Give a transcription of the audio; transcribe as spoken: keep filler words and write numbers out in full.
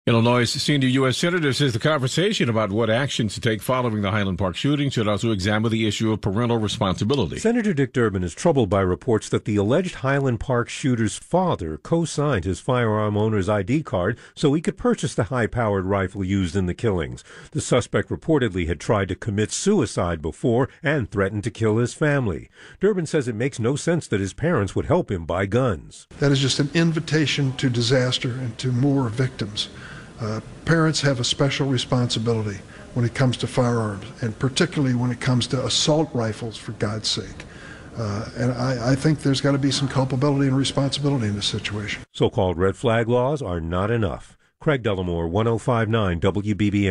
Illinois' senior U S senator says the conversation about what actions to take following the Highland Park shooting should also examine the issue of parental responsibility. Senator Dick Durbin is troubled by reports that the alleged Highland Park shooter's father co-signed his firearm owner's I D card so he could purchase the high-powered rifle used in the killings. The suspect reportedly had tried to commit suicide before and threatened to kill his family. Durbin says it makes no sense that his parents would help him buy guns. That is just an invitation to disaster and to more victims. Uh, parents have a special responsibility when it comes to firearms, and particularly when it comes to assault rifles, for God's sake. Uh, and I, I think there's got to be some culpability and responsibility in this situation. So-called red flag laws are not enough. Craig Dellamore, one oh five point nine W B B M.